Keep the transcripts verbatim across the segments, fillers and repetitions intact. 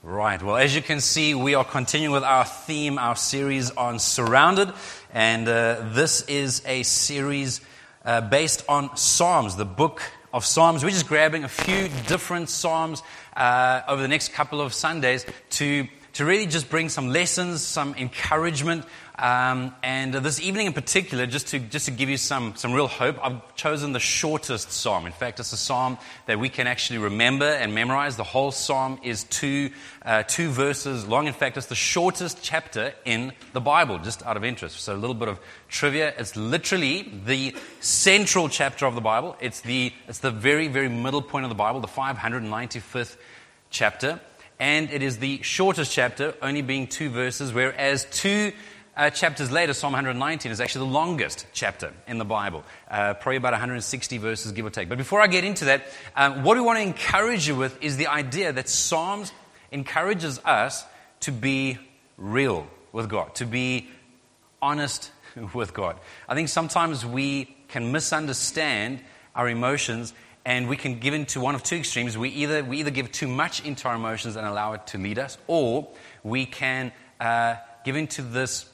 Right. Well, as you can see, we are continuing with our theme, our series on Surrounded. And uh, this is a series uh, based on Psalms, the book of Psalms. We're just grabbing a few different Psalms uh, over the next couple of Sundays to, to really just bring some lessons, some encouragement. Um, and uh, this evening in particular, just to just to give you some, some real hope, I've chosen the shortest psalm. In fact, it's a psalm that we can actually remember and memorize. The whole psalm is two, uh, two verses long. In fact, it's the shortest chapter in the Bible, just out of interest. So a little bit of trivia. It's literally the central chapter of the Bible. It's the, it's the very, very middle point of the Bible, the five hundred ninety-fifth chapter. And it is the shortest chapter, only being two verses, whereas two Uh, chapters later, Psalm one nineteen is actually the longest chapter in the Bible, uh, probably about one hundred sixty verses, give or take. But before I get into that, um, what we want to encourage you with is the idea that Psalms encourages us to be real with God, to be honest with God. I think sometimes we can misunderstand our emotions, and we can give into one of two extremes. We either we either give too much into our emotions and allow it to lead us, or we can uh, give into this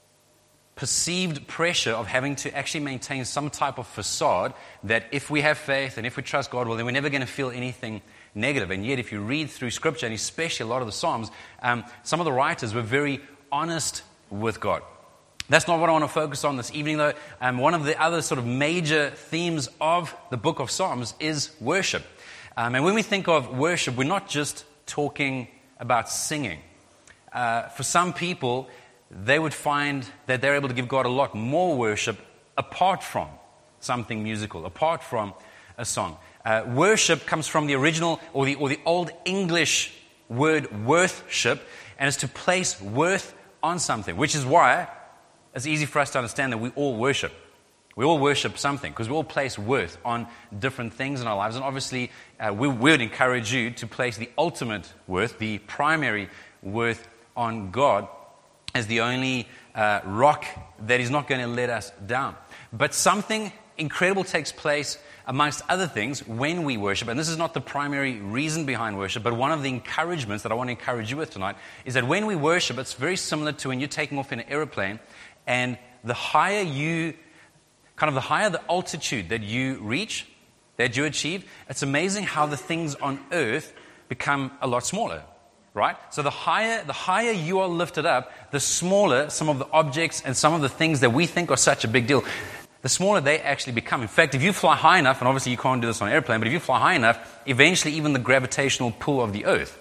perceived pressure of having to actually maintain some type of facade that if we have faith and if we trust God, well, then we're never going to feel anything negative. And yet, if you read through Scripture, and especially a lot of the Psalms, um, some of the writers were very honest with God. That's not what I want to focus on this evening, though. Um, one of the other sort of major themes of the book of Psalms is worship. Um, and when we think of worship, we're not just talking about singing. Uh, for some people, they would find that they're able to give God a lot more worship apart from something musical, apart from a song. Uh, worship comes from the original or the or the Old English word worthship, and is to place worth on something, which is why it's easy for us to understand that we all worship. We all worship something because we all place worth on different things in our lives. And obviously, uh, we would encourage you to place the ultimate worth, the primary worth on God, as the only uh, rock that is not going to let us down. But something incredible takes place, amongst other things, when we worship. And this is not the primary reason behind worship, but one of the encouragements that I want to encourage you with tonight is that when we worship, it's very similar to when you're taking off in an airplane, and the higher you, kind of the higher the altitude that you reach, that you achieve, it's amazing how the things on earth become a lot smaller. Right? So the higher the higher you are lifted up, the smaller some of the objects and some of the things that we think are such a big deal, the smaller they actually become. In fact, if you fly high enough, and obviously you can't do this on an airplane, but if you fly high enough, eventually even the gravitational pull of the earth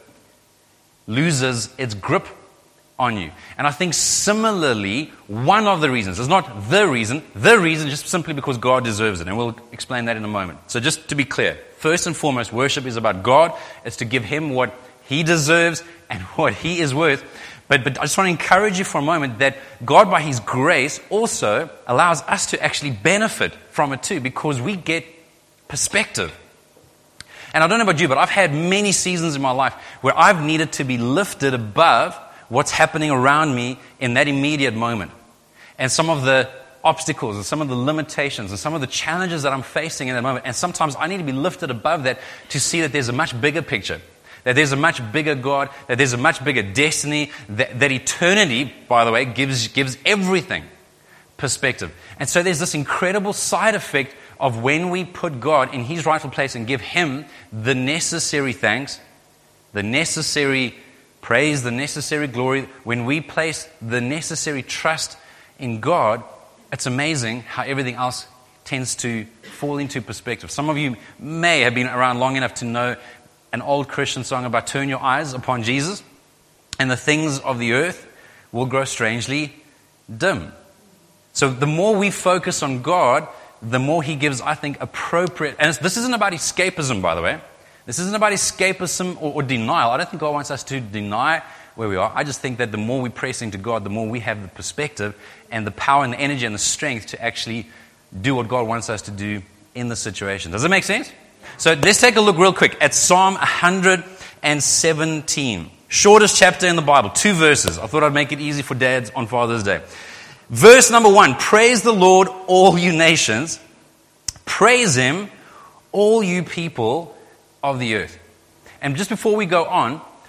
loses its grip on you. And I think similarly, one of the reasons, it's not the reason, the reason just simply because God deserves it. And we'll explain that in a moment. So just to be clear, first and foremost, worship is about God. It's to give Him what He deserves and what He is worth. But, but I just want to encourage you for a moment that God, by His grace, also allows us to actually benefit from it too, because we get perspective. And I don't know about you, but I've had many seasons in my life where I've needed to be lifted above what's happening around me in that immediate moment. And some of the obstacles and some of the limitations and some of the challenges that I'm facing in that moment. And sometimes I need to be lifted above that to see that there's a much bigger picture. That there's a much bigger God, that there's a much bigger destiny, that, that eternity, by the way, gives gives everything perspective. And so there's this incredible side effect of when we put God in His rightful place and give Him the necessary thanks, the necessary praise, the necessary glory. When we place the necessary trust in God, it's amazing how everything else tends to fall into perspective. Some of you may have been around long enough to know an old Christian song about turn your eyes upon Jesus, and the things of the earth will grow strangely dim. So the more we focus on God, the more He gives, I think, appropriate. And this isn't about escapism, by the way. This isn't about escapism or, or denial. I don't think God wants us to deny where we are. I just think that the more we press into God, the more we have the perspective and the power and the energy and the strength to actually do what God wants us to do in the situation. Does that make sense? So let's take a look real quick at Psalm one seventeen. Shortest chapter in the Bible, two verses. I thought I'd make it easy for dads on Father's Day. Verse number one, praise the Lord, all you nations. Praise Him, all you people of the earth. And just before we go on,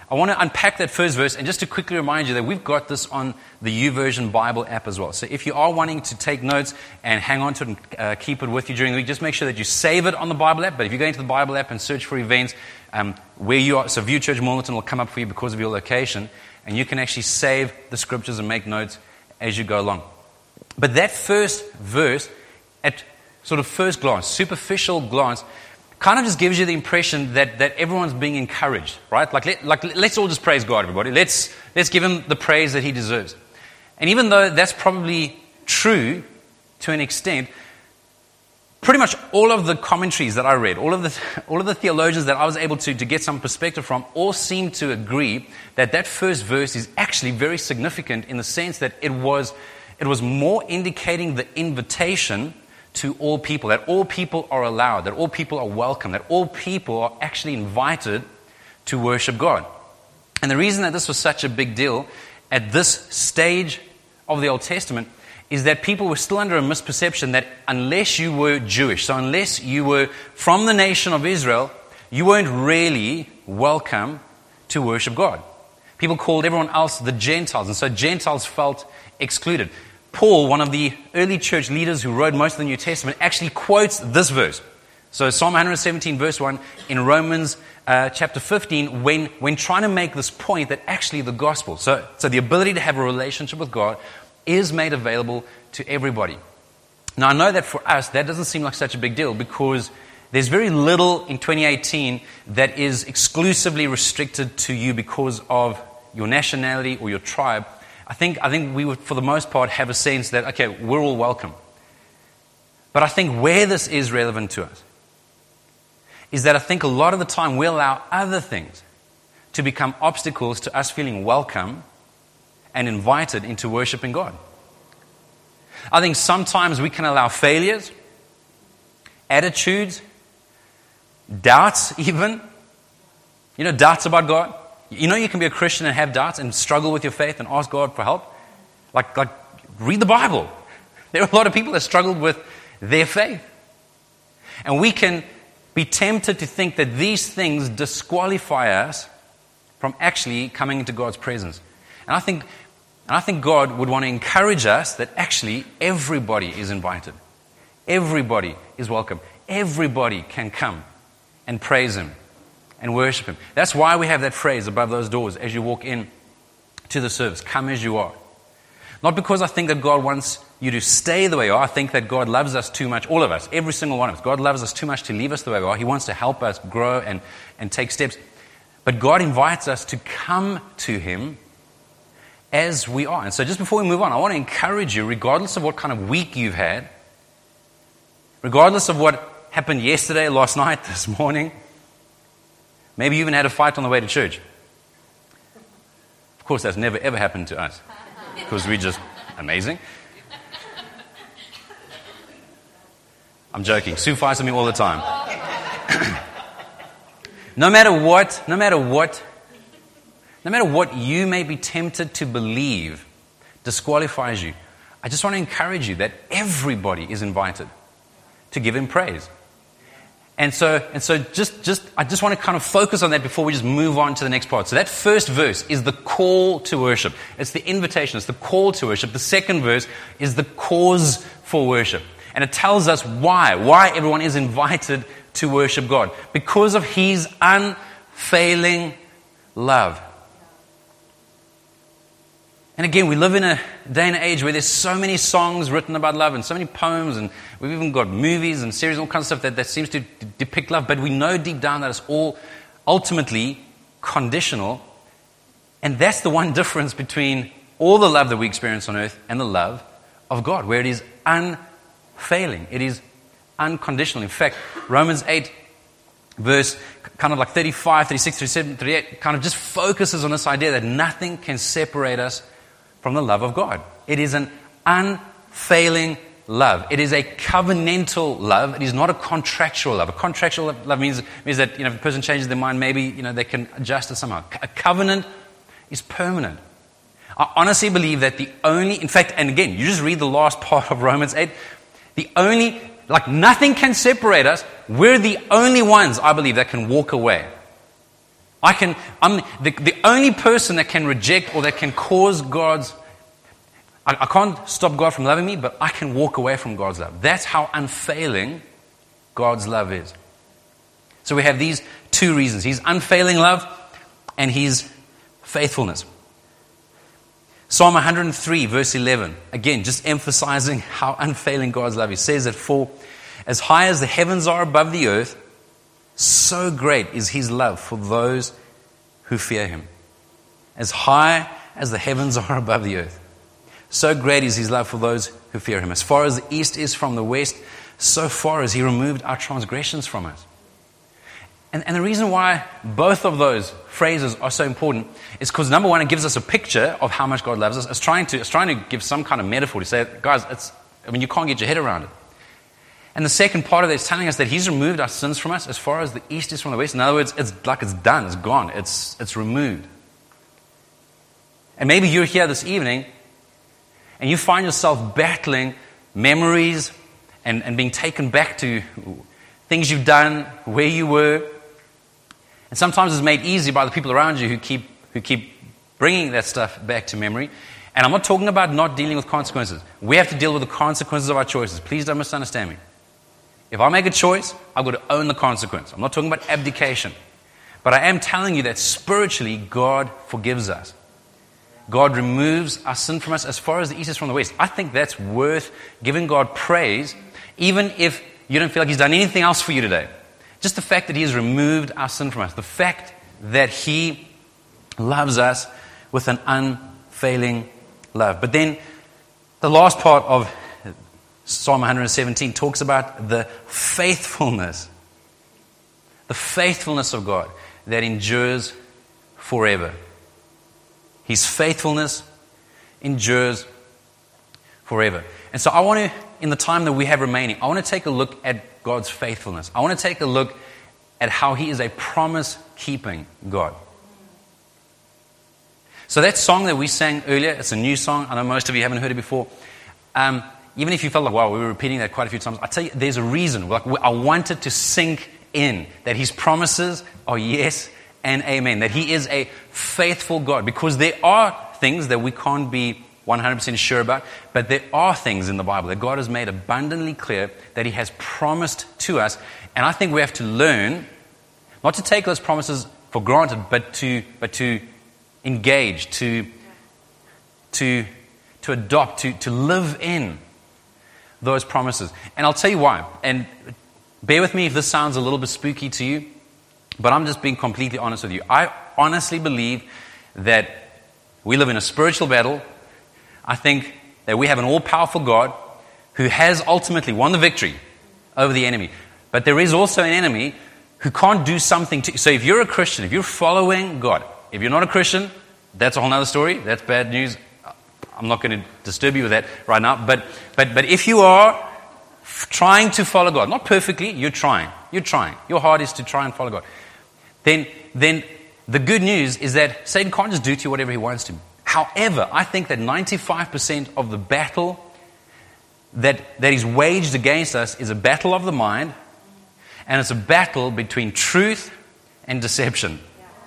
I want to unpack that first verse and just to quickly remind you that we've got this on the YouVersion Bible app as well. So if you are wanting to take notes and hang on to it and uh, keep it with you during the week, just make sure that you save it on the Bible app. But if you go into the Bible app and search for events um, where you are, so View Church Mornington will come up for you because of your location, and you can actually save the scriptures and make notes as you go along. But that first verse, at sort of first glance, superficial glance, kind of just gives you the impression that, that everyone's being encouraged, right? Like, let, like, let's all just praise God, everybody. Let's, let's give him the praise that he deserves. And even though that's probably true to an extent, pretty much all of the commentaries that I read, all of the, all of the theologians that I was able to, to get some perspective from, all seem to agree that that first verse is actually very significant in the sense that it was, it was more indicating the invitation to all people, that all people are allowed, that all people are welcome, that all people are actually invited to worship God. And the reason that this was such a big deal at this stage of the Old Testament is that people were still under a misperception that unless you were Jewish, so unless you were from the nation of Israel, you weren't really welcome to worship God. People called everyone else the Gentiles, and so Gentiles felt excluded. Paul, one of the early church leaders who wrote most of the New Testament, actually quotes this verse. So Psalm one seventeen verse one in Romans uh, chapter fifteen, when, when trying to make this point that actually the gospel, so, so the ability to have a relationship with God is made available to everybody. Now I know that for us that doesn't seem like such a big deal because there's very little in twenty eighteen that is exclusively restricted to you because of your nationality or your tribe. I think I think we would, for the most part, have a sense that, okay, we're all welcome. But I think where this is relevant to us is that I think a lot of the time we allow other things to become obstacles to us feeling welcome and invited into worshiping God. I think sometimes we can allow failures, attitudes, doubts even, you know, doubts about God. You know you can be a Christian and have doubts and struggle with your faith and ask God for help? Like, like read the Bible. There are a lot of people that struggled with their faith. And we can be tempted to think that these things disqualify us from actually coming into God's presence. And I think, and I think God would want to encourage us that actually everybody is invited. Everybody is welcome. Everybody can come and praise Him and worship Him. That's why we have that phrase above those doors as you walk in to the service, come as you are. Not because I think that God wants you to stay the way you are. I think that God loves us too much, all of us, every single one of us. God loves us too much to leave us the way we are. He wants to help us grow and, and take steps. But God invites us to come to Him as we are. And so just before we move on, I want to encourage you, regardless of what kind of week you've had, regardless of what happened yesterday, last night, this morning, maybe you even had a fight on the way to church. Of course, that's never ever happened to us because we're just amazing. I'm joking. Sue fights with me all the time. no matter what, no matter what, no matter what you may be tempted to believe disqualifies you, I just want to encourage you that everybody is invited to give Him praise. And so, and so just, just, I just want to kind of focus on that before we just move on to the next part. So that first verse is the call to worship. It's the invitation. It's the call to worship. The second verse is the cause for worship. And it tells us why, why everyone is invited to worship God. Because of His unfailing love. And again, we live in a day and age where there's so many songs written about love and so many poems, and we've even got movies and series and all kinds of stuff that, that seems to d- depict love, but we know deep down that it's all ultimately conditional. And that's the one difference between all the love that we experience on earth and the love of God, where it is unfailing. It is unconditional. In fact, Romans eight, verse kind of like thirty-five, thirty-six, thirty-seven, thirty-eight, kind of just focuses on this idea that nothing can separate us from the love of God. It is an unfailing love. It is a covenantal love. It is not a contractual love. A contractual love means, means that, you know, if a person changes their mind, maybe, you know, they can adjust it somehow. A covenant is permanent. I honestly believe that the only, in fact, and again, you just read the last part of Romans eight, the only, like nothing can separate us. We're the only ones, I believe, that can walk away I can, I'm the, the only person that can reject or that can cause God's, I, I can't stop God from loving me, but I can walk away from God's love. That's how unfailing God's love is. So we have these two reasons. His unfailing love and His faithfulness. Psalm one hundred three, verse eleven. Again, just emphasizing how unfailing God's love is. It says that for as high as the heavens are above the earth, so great is His love for those who fear Him. As high as the heavens are above the earth, so great is His love for those who fear Him. As far as the east is from the west, so far as He removed our transgressions from us. And, and the reason why both of those phrases are so important is because, number one, it gives us a picture of how much God loves us. It's trying to, it's trying to give some kind of metaphor to say, guys, it's, I mean, you can't get your head around it. And the second part of it is telling us that He's removed our sins from us as far as the east is from the west. In other words, it's like it's done, it's gone, it's, it's removed. And maybe you're here this evening and you find yourself battling memories and, and being taken back to things you've done, where you were. And sometimes it's made easy by the people around you who keep who keep bringing that stuff back to memory. And I'm not talking about not dealing with consequences. We have to deal with the consequences of our choices. Please don't misunderstand me. If I make a choice, I've got to own the consequence. I'm not talking about abdication. But I am telling you that spiritually, God forgives us. God removes our sin from us as far as the east is from the west. I think that's worth giving God praise, even if you don't feel like He's done anything else for you today. Just the fact that He has removed our sin from us. The fact that He loves us with an unfailing love. But then the last part of Psalm one hundred seventeen talks about the faithfulness. The faithfulness of God that endures forever. His faithfulness endures forever. And so I want to, in the time that we have remaining, I want to take a look at God's faithfulness. I want to take a look at how He is a promise-keeping God. So that song that we sang earlier, it's a new song. I know most of you haven't heard it before. Um, even if you felt like, wow, we were repeating that quite a few times, I tell you, there's a reason. Like, I want it to sink in that His promises are yes and amen. That He is a faithful God. Because there are things that we can't be one hundred percent sure about, but there are things in the Bible that God has made abundantly clear that He has promised to us. And I think we have to learn not to take those promises for granted, but to but to engage, to to to adopt, to, to live in those promises. And I'll tell you why. And bear with me if this sounds a little bit spooky to you, but I'm just being completely honest with you. I honestly believe that we live in a spiritual battle. I think that we have an all-powerful God who has ultimately won the victory over the enemy. But there is also an enemy who can't do something to you. So if you're a Christian, if you're following God, if you're not a Christian, that's a whole other story. That's bad news. I'm not going to disturb you with that right now. But but but if you are f- trying to follow God, not perfectly, you're trying. You're trying. Your heart is to try and follow God. Then then the good news is that Satan can't just do to you whatever he wants to. However, I think that ninety-five percent of the battle that, that is waged against us is a battle of the mind, and it's a battle between truth and deception.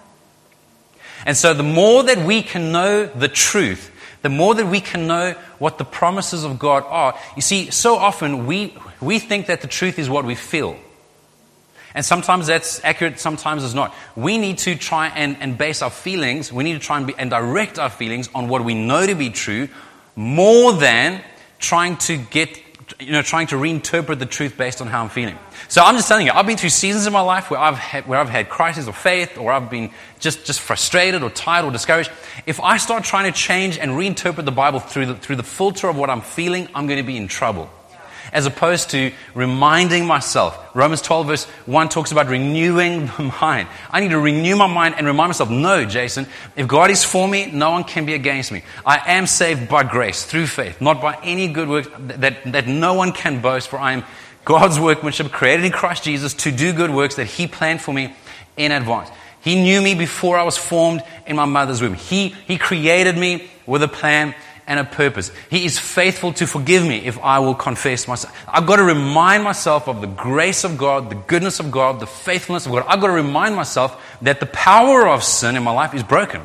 And so the more that we can know the truth, the more that we can know what the promises of God are. You see, so often we we think that the truth is what we feel. And sometimes that's accurate, sometimes it's not. We need to try and, and base our feelings, we need to try and, be, and direct our feelings on what we know to be true, more than trying to get, you know, trying to reinterpret the truth based on how I'm feeling. So I'm just telling you, I've been through seasons in my life where I've had, where I've had crises of faith, or I've been just, just frustrated or tired or discouraged. If I start trying to change and reinterpret the Bible through the, through the filter of what I'm feeling, I'm going to be in trouble. As opposed to reminding myself. Romans twelve verse one talks about renewing the mind. I need to renew my mind and remind myself, no, Jason, if God is for me, no one can be against me. I am saved by grace, through faith, not by any good work that, that no one can boast, for I am God's workmanship, created in Christ Jesus to do good works that He planned for me in advance. He knew me before I was formed in my mother's womb. He, he created me with a plan and a purpose. He is faithful to forgive me if I will confess myself. I've got to remind myself of the grace of God, the goodness of God, the faithfulness of God. I've got to remind myself that the power of sin in my life is broken.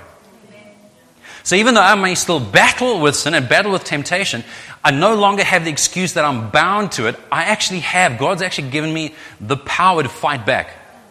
So even though I may still battle with sin and battle with temptation, I no longer have the excuse that I'm bound to it. I actually have. God's actually given me the power to fight back.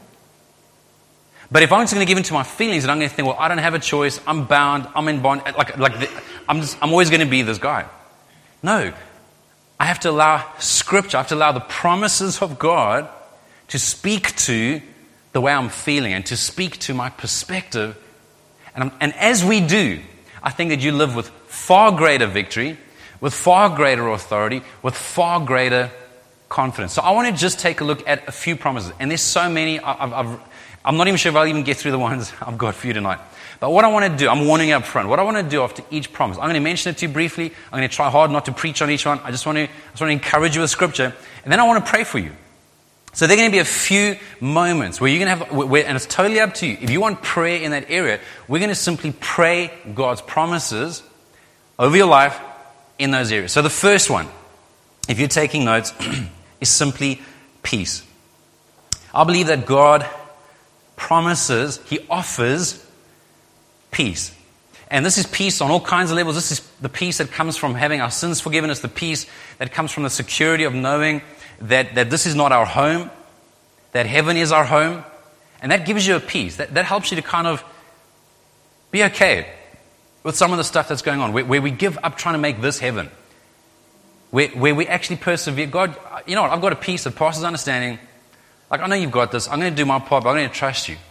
But if I'm just going to give in to my feelings and I'm going to think, well, I don't have a choice, I'm bound, I'm in bond, like, like the, I'm, just, I'm always going to be this guy. No. I have to allow Scripture, I have to allow the promises of God to speak to the way I'm feeling and to speak to my perspective. And, I'm, and as we do, I think that you live with far greater victory, with far greater authority, with far greater confidence. So I want to just take a look at a few promises. And there's so many, I've, I've I'm not even sure if I'll even get through the ones I've got for you tonight. But what I want to do, I'm warning you up front, what I want to do after each promise, I'm going to mention it to you briefly. I'm going to try hard not to preach on each one. I just want to, I just want to encourage you with Scripture. And then I want to pray for you. So there are going to be a few moments where you're going to have, where, and it's totally up to you. If you want prayer in that area, we're going to simply pray God's promises over your life in those areas. So the first one, if you're taking notes, is simply peace. I believe that God promises, He offers peace. And this is peace on all kinds of levels. This is the peace that comes from having our sins forgiven. It's the peace that comes from the security of knowing that, that this is not our home, that heaven is our home. And that gives you a peace. That, that helps you to kind of be okay with some of the stuff that's going on, where, where we give up trying to make this heaven. Where, where we actually persevere. God, you know what, I've got a peace that passes understanding. Like, I know you've got this. I'm going to do my part, but I'm going to trust you.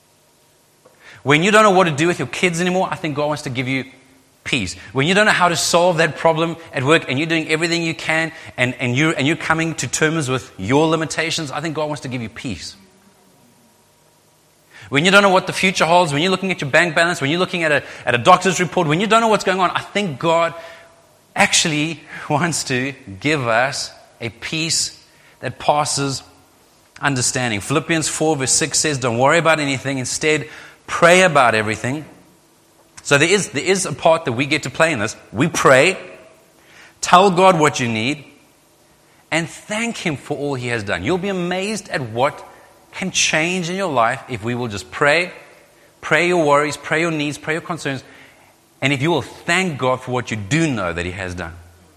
When you don't know what to do with your kids anymore, I think God wants to give you peace. When you don't know how to solve that problem at work and you're doing everything you can and, and, you're, and you're coming to terms with your limitations, I think God wants to give you peace. When you don't know what the future holds, when you're looking at your bank balance, when you're looking at a, at a doctor's report, when you don't know what's going on, I think God actually wants to give us a peace that passes understanding. Philippians four verse six says, don't worry about anything. Instead, pray about everything. So there is, there is a part that we get to play in this. We pray, tell God what you need, and thank Him for all He has done. You'll be amazed at what can change in your life if we will just pray, pray your worries, pray your needs, pray your concerns, and if you will thank God for what you do know that He has done.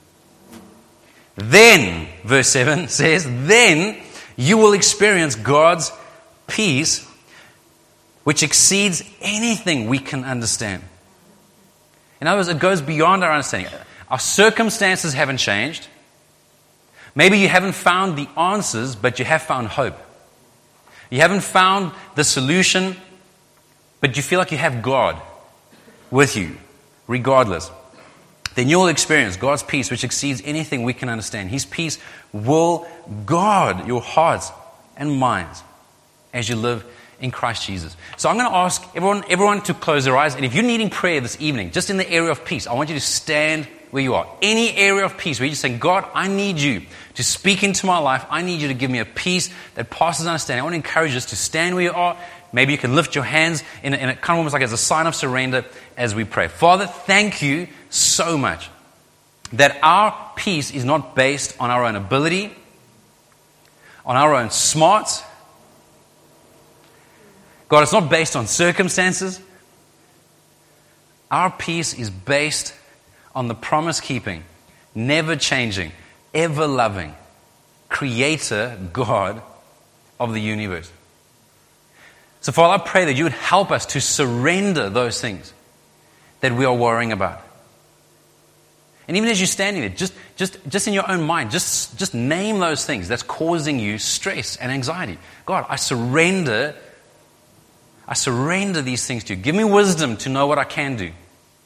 Then, verse seven says, then you will experience God's peace, which exceeds anything we can understand. In other words, it goes beyond our understanding. Our circumstances haven't changed. Maybe you haven't found the answers, but you have found hope. You haven't found the solution, but you feel like you have God with you, regardless. Then you'll experience God's peace, which exceeds anything we can understand. His peace will guard your hearts and minds as you live in Christ Jesus. So I'm going to ask everyone, everyone to close their eyes. And if you're needing prayer this evening, just in the area of peace, I want you to stand where you are. Any area of peace where you're just saying, God, I need you to speak into my life. I need you to give me a peace that passes understanding. I want to encourage us to stand where you are. Maybe you can lift your hands in a, in a kind of almost like as a sign of surrender as we pray. Father, thank you so much that our peace is not based on our own ability, on our own smarts. God, it's not based on circumstances. Our peace is based on the promise-keeping, never-changing, ever-loving Creator God of the universe. So, Father, I pray that you would help us to surrender those things that we are worrying about. And even as you're standing there, just, just, just in your own mind, just, just name those things that's causing you stress and anxiety. God, I surrender, I surrender these things to you. Give me wisdom to know what I can do.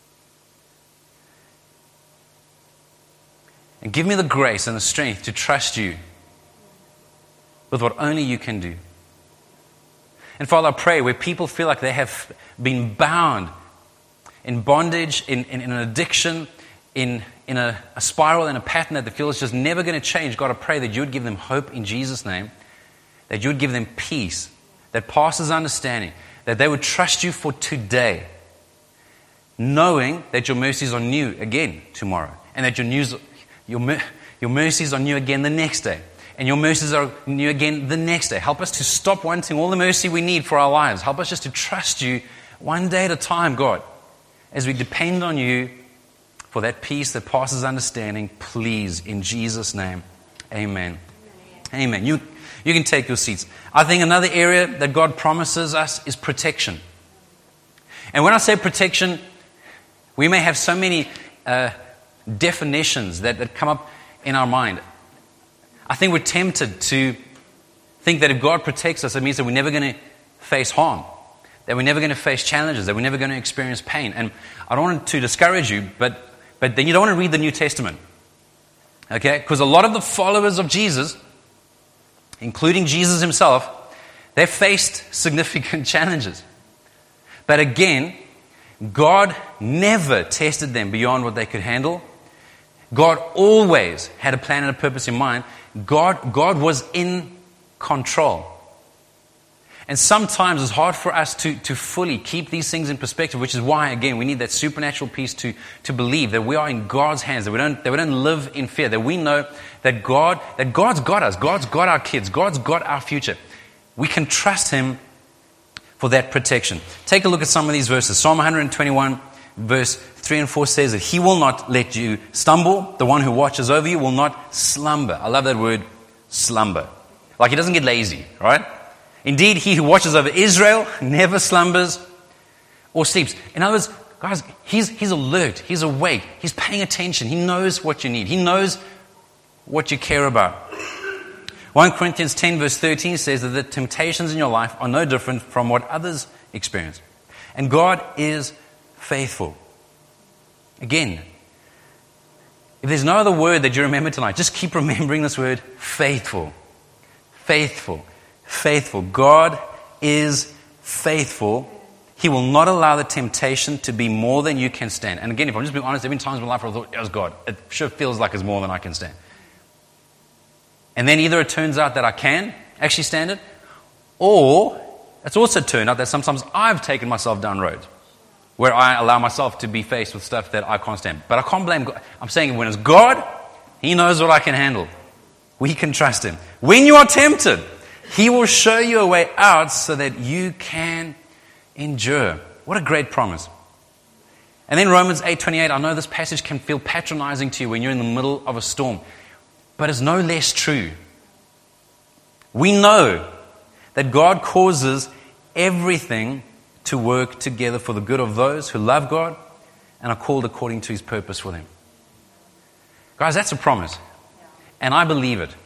And give me the grace and the strength to trust you with what only you can do. And Father, I pray where people feel like they have been bound in bondage, in, in, in an addiction, in, in a, a spiral, in a pattern that they feel is just never going to change. God, I pray that you would give them hope in Jesus' name, that you would give them peace that passes understanding, that they would trust you for today, knowing that your mercies are new again tomorrow, and that your, news, your, mer- your mercies are new again the next day, and your mercies are new again the next day. Help us to stop wanting all the mercy we need for our lives. Help us just to trust you one day at a time, God, as we depend on you for that peace that passes understanding. Please, in Jesus' name, amen. Amen. You, you can take your seats. I think another area that God promises us is protection. And when I say protection, we may have so many uh, definitions that, that come up in our mind. I think we're tempted to think that if God protects us, it means that we're never going to face harm, that we're never going to face challenges, that we're never going to experience pain. And I don't want to discourage you, but, but then you don't want to read the New Testament. Okay? Because a lot of the followers of Jesus, including Jesus himself, they faced significant challenges. But again, God never tested them beyond what they could handle. God always had a plan and a purpose in mind. God, God was in control. And sometimes it's hard for us to, to fully keep these things in perspective, which is why, again, we need that supernatural peace to, to believe that we are in God's hands, that we don't, that we don't live in fear, that we know that God, that God's got us, God's got our kids, God's got our future. We can trust Him for that protection. Take a look at some of these verses. Psalm one twenty-one, verse three and four says that He will not let you stumble. The one who watches over you will not slumber. I love that word, slumber. Like He doesn't get lazy, right? Indeed, He who watches over Israel never slumbers or sleeps. In other words, guys, he's, he's alert. He's awake. He's paying attention. He knows what you need. He knows what you care about. First Corinthians ten verse thirteen says that the temptations in your life are no different from what others experience. And God is faithful. Again, if there's no other word that you remember tonight, just keep remembering this word, faithful. Faithful. Faithful. God is faithful. He will not allow the temptation to be more than you can stand. And again, if I'm just being honest, every time in my life I thought, it was God. It sure feels like it's more than I can stand. And then either it turns out that I can actually stand it, or it's also turned out that sometimes I've taken myself down roads where I allow myself to be faced with stuff that I can't stand. But I can't blame God. I'm saying when it's God, He knows what I can handle. We can trust Him. When you are tempted, He will show you a way out so that you can endure. What a great promise. And then Romans eight twenty-eight, I know this passage can feel patronizing to you when you're in the middle of a storm, but it's no less true. We know that God causes everything to work together for the good of those who love God and are called according to His purpose for them. Guys, that's a promise. And I believe it.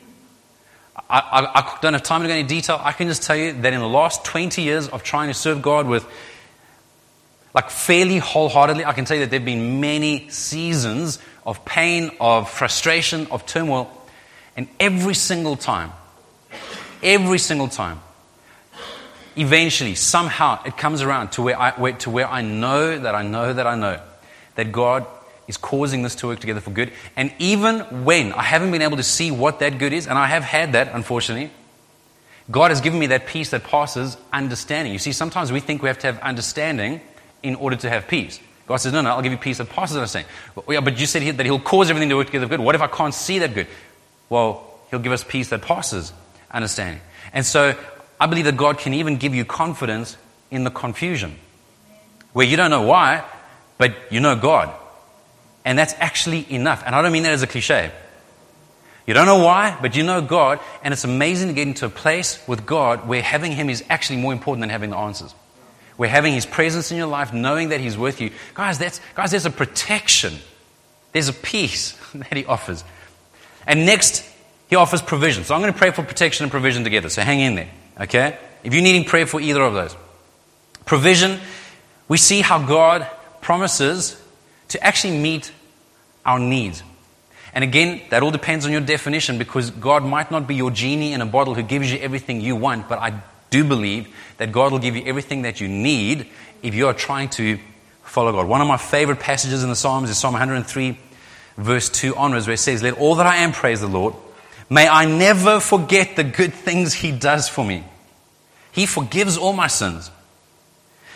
I, I, I don't have time to go into detail. I can just tell you that in the last twenty years of trying to serve God with, like fairly wholeheartedly, I can tell you that there have been many seasons of pain, of frustration, of turmoil. And every single time, every single time, eventually, somehow, it comes around to where I, where, to where I know that I know that I know that God is causing this to work together for good. And even when I haven't been able to see what that good is, and I have had that, unfortunately, God has given me that peace that passes understanding. You see, sometimes we think we have to have understanding in order to have peace. God says, no, no, I'll give you peace that passes understanding. Well, yeah, but you said here that He'll cause everything to work together for good. What if I can't see that good? Well, He'll give us peace that passes understanding. And so I believe that God can even give you confidence in the confusion, where you don't know why, but you know God. And that's actually enough. And I don't mean that as a cliche. You don't know why, but you know God. And it's amazing to get into a place with God where having Him is actually more important than having the answers. Where having His presence in your life, knowing that He's with you. Guys, that's, guys, there's a protection. There's a peace that He offers. And next, He offers provision. So I'm going to pray for protection and provision together. So hang in there, okay? If you're needing prayer for either of those. Provision, we see how God promises to actually meet our needs. And again, that all depends on your definition, because God might not be your genie in a bottle who gives you everything you want, but I do believe that God will give you everything that you need if you are trying to follow God. One of my favorite passages in the Psalms is Psalm one oh three, verse two onwards, where it says, "Let all that I am praise the Lord. May I never forget the good things He does for me. He forgives all my sins.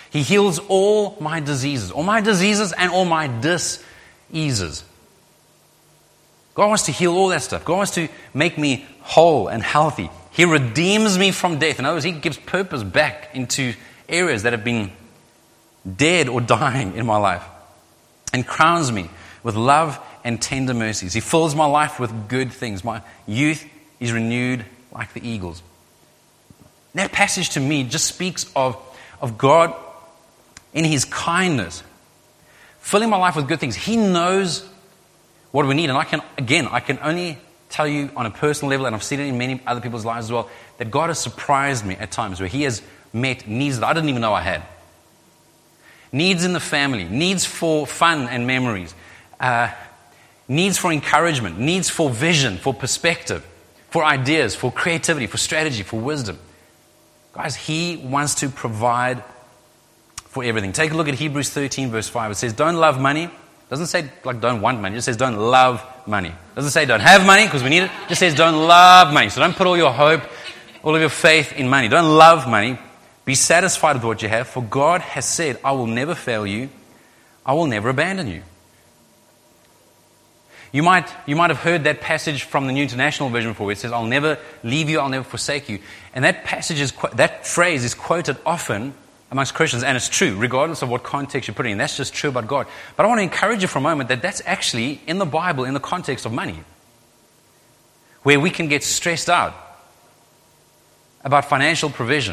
He heals all my diseases, all my diseases and all my dis-eases. God wants to heal all that stuff. God wants to make me whole and healthy. He redeems me from death. In other words, He gives purpose back into areas that have been dead or dying in my life, and crowns me with love and tender mercies. He fills my life with good things. My youth is renewed like the eagles. That passage to me just speaks of, of God in His kindness, filling my life with good things. He knows what we need. And I can, again, I can only tell you on a personal level, and I've seen it in many other people's lives as well, that God has surprised me at times where He has met needs that I didn't even know I had. Needs in the family, needs for fun and memories, uh, needs for encouragement, needs for vision, for perspective, for ideas, for creativity, for strategy, for wisdom. Guys, He wants to provide for everything. Take a look at Hebrews thirteen verse five. It says, don't love money. It doesn't say like don't want money. It just says don't love money. It doesn't say don't have money because we need it. It just says don't love money. So don't put all your hope, all of your faith in money. Don't love money. Be satisfied with what you have, for God has said, I will never fail you. I will never abandon you. You might, you might have heard that passage from the New International Version before. It says, I'll never leave you, I'll never forsake you. And that passage is, that phrase is quoted often amongst Christians, and it's true, regardless of what context you put it in. That's just true about God. But I want to encourage you for a moment that that's actually in the Bible, in the context of money, where we can get stressed out about financial provision.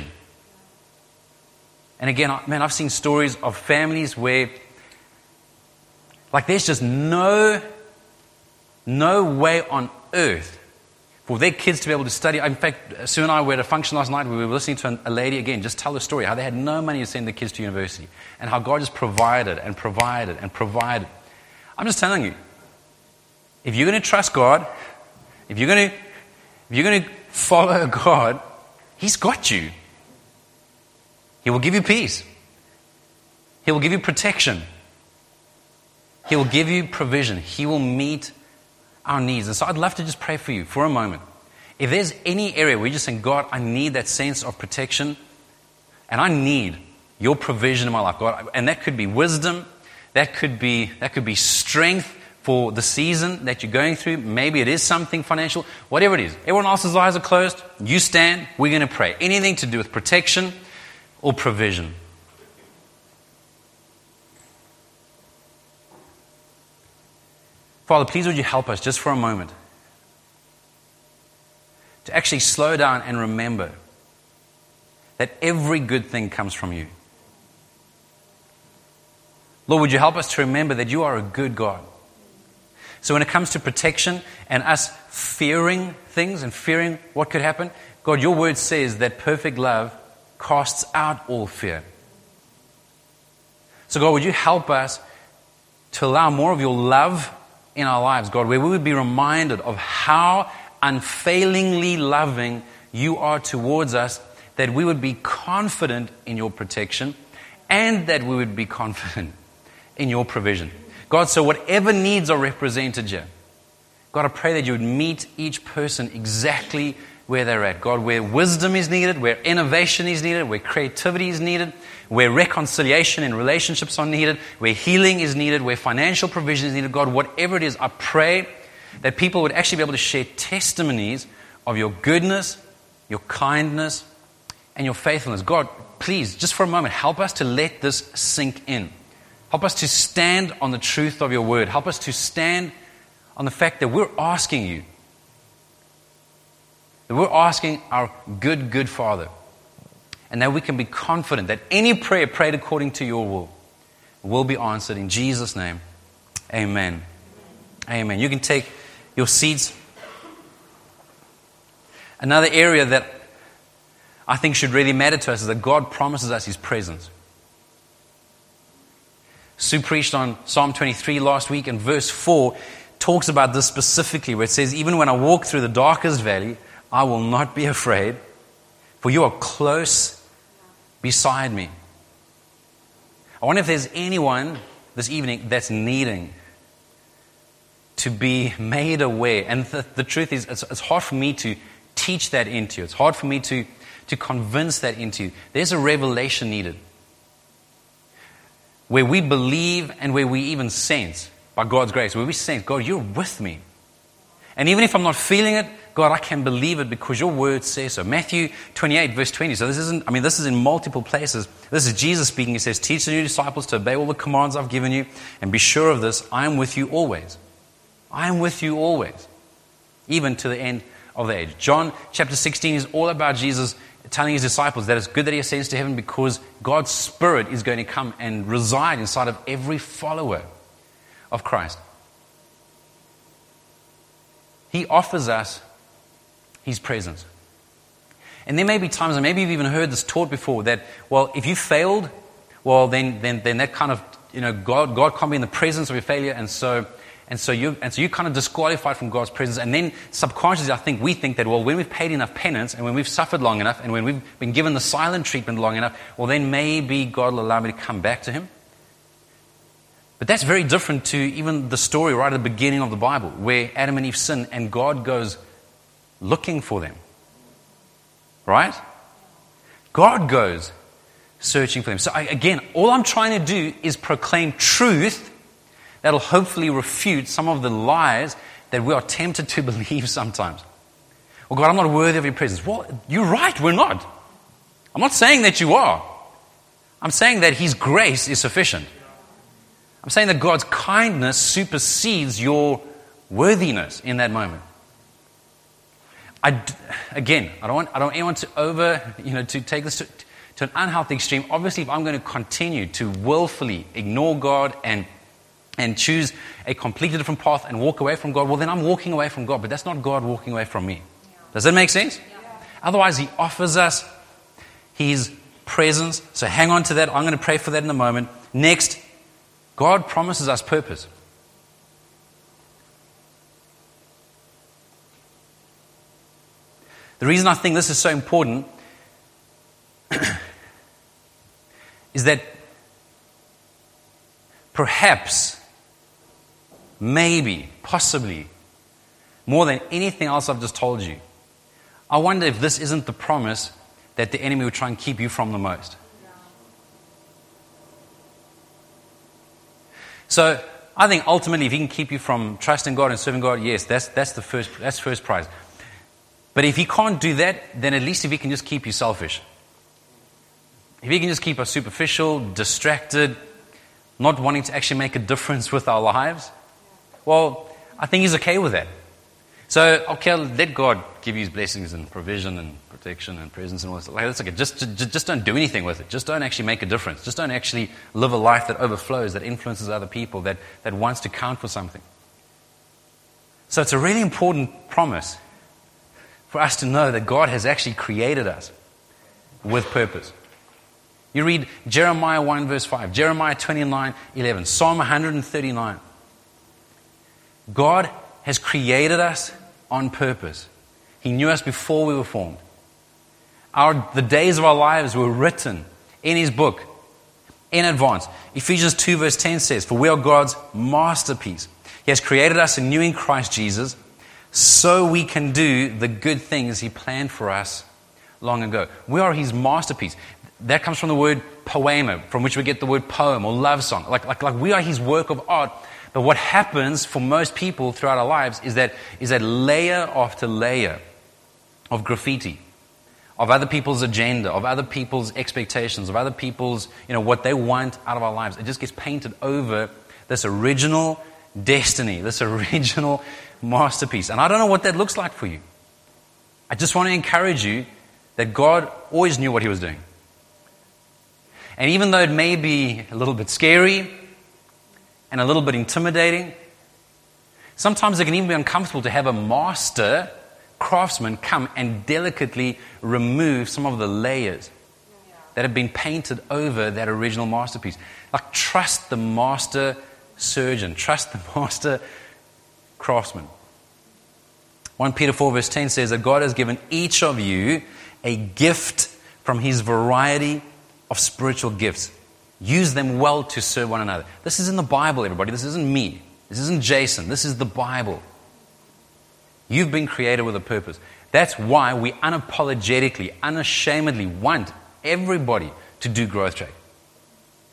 And again, man, I've seen stories of families where, like, there's just no, no way on earth for their kids to be able to study. In fact, Sue and I were at a function last night where we were listening to a lady, again, just tell the story, how they had no money to send their kids to university, and how God just provided and provided and provided. I'm just telling you, if you're going to trust God, if you're going to, if you're going to follow God, He's got you. He will give you peace. He will give you protection. He will give you provision. He will meet our needs. And so I'd love to just pray for you for a moment. If there's any area where you're just saying, God, I need that sense of protection, and I need your provision in my life, God, and that could be wisdom, that could be, that could be strength for the season that you're going through. Maybe it is something financial, whatever it is. Everyone else's eyes are closed. You stand. We're going to pray. Anything to do with protection or provision. Father, please would you help us just for a moment to actually slow down and remember that every good thing comes from you. Lord, would you help us to remember that you are a good God. So when it comes to protection and us fearing things and fearing what could happen, God, your word says that perfect love casts out all fear. So God, would you help us to allow more of your love in our lives, God, where we would be reminded of how unfailingly loving you are towards us, that we would be confident in your protection and that we would be confident in your provision. God, so whatever needs are represented here, God, I pray that you would meet each person exactly where they're at. God, where wisdom is needed, where innovation is needed, where creativity is needed, where reconciliation in relationships are needed, where healing is needed, where financial provision is needed. God, whatever it is, I pray that people would actually be able to share testimonies of your goodness, your kindness, and your faithfulness. God, please, just for a moment, help us to let this sink in. Help us to stand on the truth of your word. Help us to stand on the fact that we're asking you, that we're asking our good, good Father, and that we can be confident that any prayer prayed according to your will will be answered in Jesus' name. Amen. Amen. You can take your seats. Another area that I think should really matter to us is that God promises us His presence. Sue preached on Psalm twenty-three last week, and verse four talks about this specifically, where it says, even when I walk through the darkest valley, I will not be afraid, for you are close beside me. I wonder if there's anyone this evening that's needing to be made aware. And the, the truth is, it's, it's hard for me to teach that into you. It's hard for me to, to convince that into you. There's a revelation needed where we believe and where we even sense, by God's grace, where we sense, God, you're with me. And even if I'm not feeling it, God, I can believe it because your word says so. Matthew twenty-eight, verse twenty. So this isn't, I mean, this is in multiple places. This is Jesus speaking. He says, teach the new disciples to obey all the commands I've given you, and be sure of this, I am with you always. I am with you always, even to the end of the age. John chapter sixteen is all about Jesus telling his disciples that it's good that he ascends to heaven because God's Spirit is going to come and reside inside of every follower of Christ. He offers us His presence. And there may be times, and maybe you've even heard this taught before, that, well, if you failed, well, then then, then that kind of, you know, God God can't be in the presence of your failure, and so and so you and so you kind of disqualified from God's presence. And then subconsciously, I think we think that, well, when we've paid enough penance, and when we've suffered long enough, and when we've been given the silent treatment long enough, well, then maybe God will allow me to come back to Him. But that's very different to even the story right at the beginning of the Bible, where Adam and Eve sin, and God goes looking for them. Right? God goes searching for them. So I, again, all I'm trying to do is proclaim truth that'll hopefully refute some of the lies that we are tempted to believe sometimes. Well, God, I'm not worthy of your presence. Well, you're right, we're not. I'm not saying that you are. I'm saying that His grace is sufficient. I'm saying that God's kindness supersedes your worthiness in that moment. I, again, I don't want I don't want anyone to over, you know, to take this to, to an unhealthy extreme. Obviously, if I'm going to continue to willfully ignore God and and choose a completely different path and walk away from God, well, then I'm walking away from God. But that's not God walking away from me. Does that make sense? Yeah. Otherwise, He offers us His presence. So hang on to that. I'm going to pray for that in a moment. Next, God promises us purpose. The reason I think this is so important is that perhaps, maybe, possibly, more than anything else I've just told you, I wonder if this isn't the promise that the enemy will try and keep you from the most. So I think ultimately, if he can keep you from trusting God and serving God, yes, that's that's the first that's first prize. But if he can't do that, then at least if he can just keep you selfish. If he can just keep us superficial, distracted, not wanting to actually make a difference with our lives, well, I think he's okay with that. So, okay, let God give you his blessings and provision and protection and presence and all that. Like, that's okay. Just, just, just don't do anything with it. Just don't actually make a difference. Just don't actually live a life that overflows, that influences other people, that, that wants to count for something. So it's a really important promise for us to know that God has actually created us with purpose. You read Jeremiah one verse five, Jeremiah twenty-nine eleven, Psalm one thirty-nine. God has created us on purpose. He knew us before we were formed. Our, the days of our lives were written in His book in advance. Ephesians two verse ten says, for we are God's masterpiece. He has created us anew in Christ Jesus so we can do the good things He planned for us long ago. We are His masterpiece. That comes from the word poema, from which we get the word poem or love song. Like, like, like we are His work of art. But what happens for most people throughout our lives is that is that layer after layer of graffiti, of other people's agenda, of other people's expectations, of other people's, you know, what they want out of our lives. It just gets painted over this original destiny, this original masterpiece. And I don't know what that looks like for you. I just want to encourage you that God always knew what He was doing. And even though it may be a little bit scary and a little bit intimidating, sometimes it can even be uncomfortable to have a master craftsman come and delicately remove some of the layers that have been painted over that original masterpiece. Like, trust the master surgeon, trust the master craftsman. First Peter four verse ten says that God has given each of you a gift from His variety of spiritual gifts. Use them well to serve one another. This is in the Bible, everybody. This isn't me. This isn't Jason. This is the Bible. You've been created with a purpose. That's why we unapologetically, unashamedly want everybody to do Growth Track.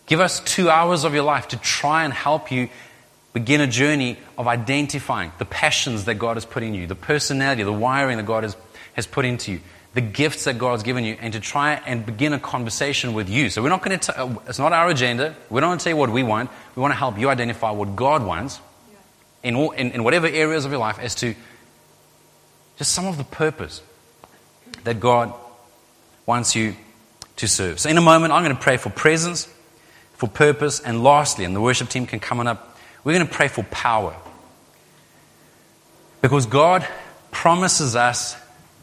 Give us two hours of your life to try and help you begin a journey of identifying the passions that God has put in you, the personality, the wiring that God has, has put into you, the gifts that God has given you, and to try and begin a conversation with you. So we're not going to, t- it's not our agenda. We don't want to tell you what we want. We want to help you identify what God wants in, all, in, in whatever areas of your life as to just some of the purpose that God wants you to serve. So in a moment, I'm going to pray for presence, for purpose, and lastly, and the worship team can come on up, we're going to pray for power. Because God promises us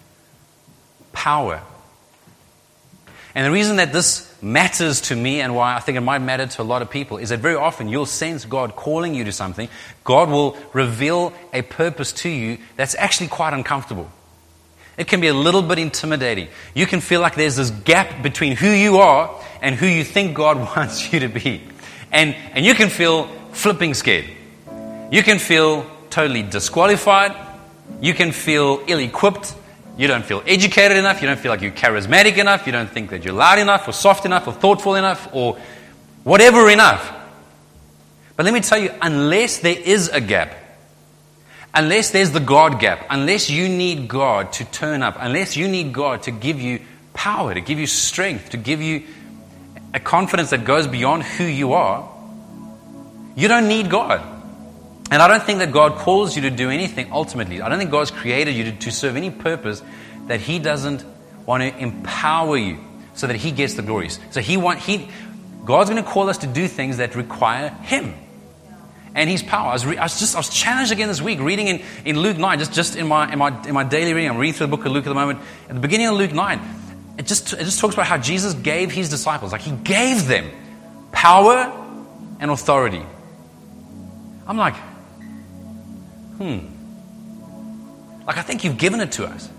power. And the reason that this matters to me and why I think it might matter to a lot of people is that very often you'll sense God calling you to something. God will reveal a purpose to you that's actually quite uncomfortable. It can be a little bit intimidating. You can feel like there's this gap between who you are and who you think God wants you to be. And, and you can feel flipping scared. You can feel totally disqualified. You can feel ill-equipped. You don't feel educated enough. You don't feel like you're charismatic enough. You don't think that you're loud enough or soft enough or thoughtful enough or whatever enough. But let me tell you, unless there is a gap, unless there's the God gap, unless you need God to turn up, unless you need God to give you power, to give you strength, to give you a confidence that goes beyond who you are, you don't need God. And I don't think that God calls you to do anything ultimately. I don't think God's created you to, to serve any purpose that He doesn't want to empower you so that He gets the glories. So He want He God's going to call us to do things that require Him and His power. I was, re, I was just I was challenged again this week reading in, in Luke nine, just, just in my in my in my daily reading. I'm reading through the book of Luke at the moment. At the beginning of Luke nine, it just it just talks about how Jesus gave His disciples, like He gave them power and authority. I'm like, Hmm. Like, I think you've given it to us.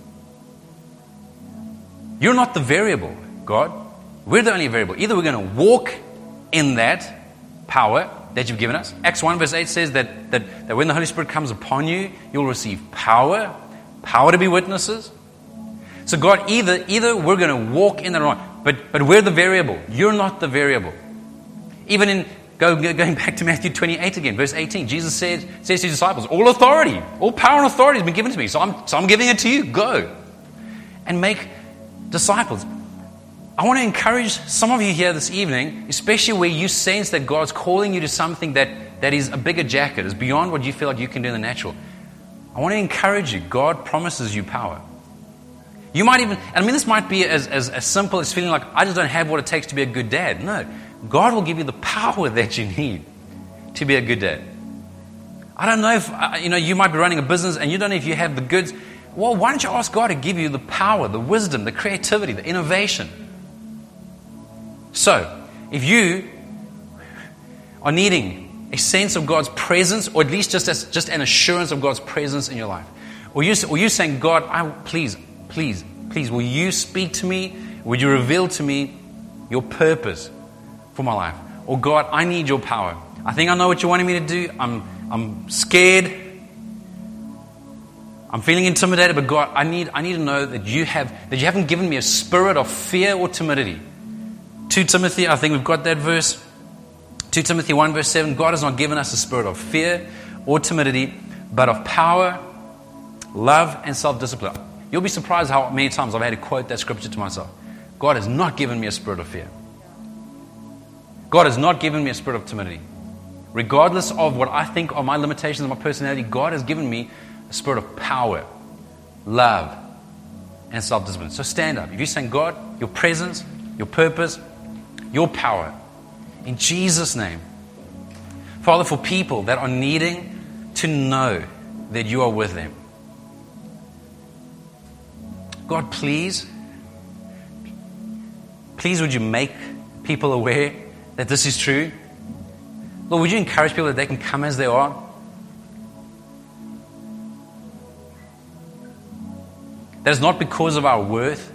You're not the variable, God. We're the only variable. Either we're going to walk in that power that you've given us. Acts one verse eight says that, that, that when the Holy Spirit comes upon you, you'll receive power, power to be witnesses. So God, either either we're going to walk in that or not, but, but we're the variable. You're not the variable. Even in Go, going back to Matthew twenty-eight again, verse eighteen, Jesus said, says to His disciples, all authority, all power and authority has been given to me, so I'm, so I'm giving it to you. Go and make disciples. I want to encourage some of you here this evening, especially where you sense that God's calling you to something that, that is a bigger jacket, is beyond what you feel like you can do in the natural. I want to encourage you. God promises you power. You might even, I mean, this might be as, as, as simple as feeling like, I just don't have what it takes to be a good dad. No. God will give you the power that you need to be a good dad. I don't know if, uh, you know, you might be running a business and you don't know if you have the goods. Well, why don't you ask God to give you the power, the wisdom, the creativity, the innovation? So, if you are needing a sense of God's presence, or at least just as, just an assurance of God's presence in your life, or you or you saying, God, I, please, please, please, will you speak to me? Would you reveal to me your purpose for my life? Or God, I need your power. I think I know what you're wanting me to do. I'm I'm scared. I'm feeling intimidated, but God, I need I need to know that you have that you haven't given me a spirit of fear or timidity. Second Timothy, I think we've got that verse. Second Timothy one verse seven, God has not given us a spirit of fear or timidity, but of power, love, and self-discipline. You'll be surprised how many times I've had to quote that scripture to myself. God has not given me a spirit of fear. God has not given me a spirit of timidity. Regardless of what I think are my limitations and my personality, God has given me a spirit of power, love, and self-discipline. So stand up. If you're saying, God, your presence, your purpose, your power, in Jesus' name. Father, for people that are needing to know that you are with them. God, please, please would you make people aware that this is true? Lord, would you encourage people that they can come as they are? That it's not because of our worth.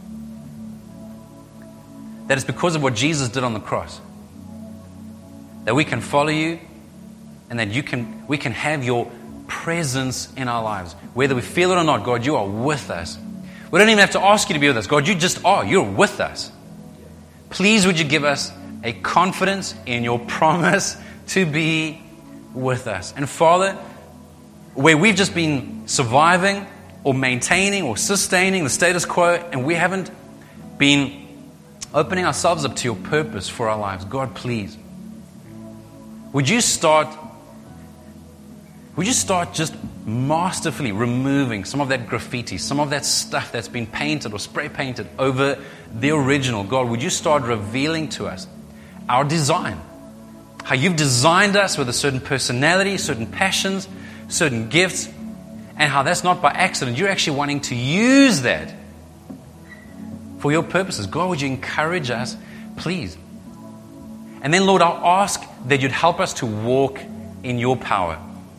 That it's because of what Jesus did on the cross. That we can follow you and that you can, we can have your presence in our lives. Whether we feel it or not, God, you are with us. We don't even have to ask you to be with us. God, you just are. You're with us. Please would you give us a confidence in your promise to be with us. And Father, where we've just been surviving or maintaining or sustaining the status quo, and we haven't been opening ourselves up to your purpose for our lives, God, please, would you start would you start just masterfully removing some of that graffiti, some of that stuff that's been painted or spray painted over the original. God, would you start revealing to us our design, how you've designed us with a certain personality, certain passions, certain gifts, and how that's not by accident. You're actually wanting to use that for your purposes. God, would you encourage us, please? And then, Lord, I'll ask that you'd help us to walk in your power,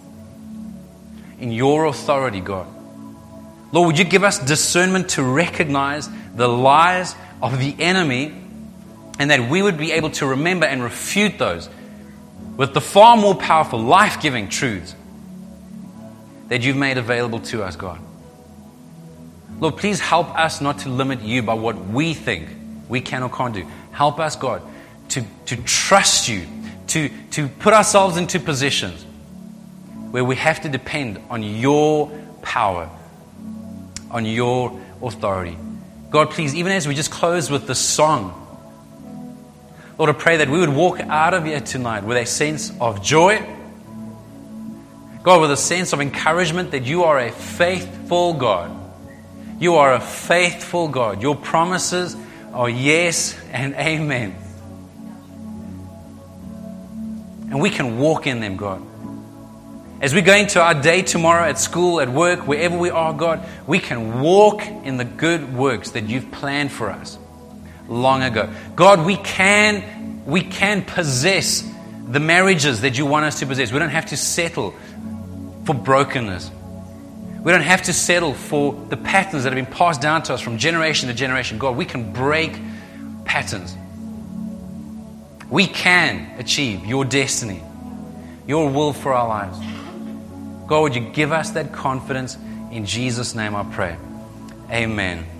in your authority, God. Lord, would you give us discernment to recognize the lies of the enemy, and that we would be able to remember and refute those with the far more powerful, life-giving truths that you've made available to us, God. Lord, please help us not to limit you by what we think we can or can't do. Help us, God, to, to trust you, to, to put ourselves into positions where we have to depend on your power, on your authority. God, please, even as we just close with this song, Lord, I pray that we would walk out of here tonight with a sense of joy, God, with a sense of encouragement that you are a faithful God. You are a faithful God. Your promises are yes and amen. And we can walk in them, God. As we go into our day tomorrow at school, at work, wherever we are, God, we can walk in the good works that you've planned for us long ago. God, we can, we can possess the marriages that you want us to possess. We don't have to settle for brokenness. We don't have to settle for the patterns that have been passed down to us from generation to generation. God, we can break patterns. We can achieve your destiny, your will for our lives. God, would you give us that confidence? In Jesus' name I pray. Amen.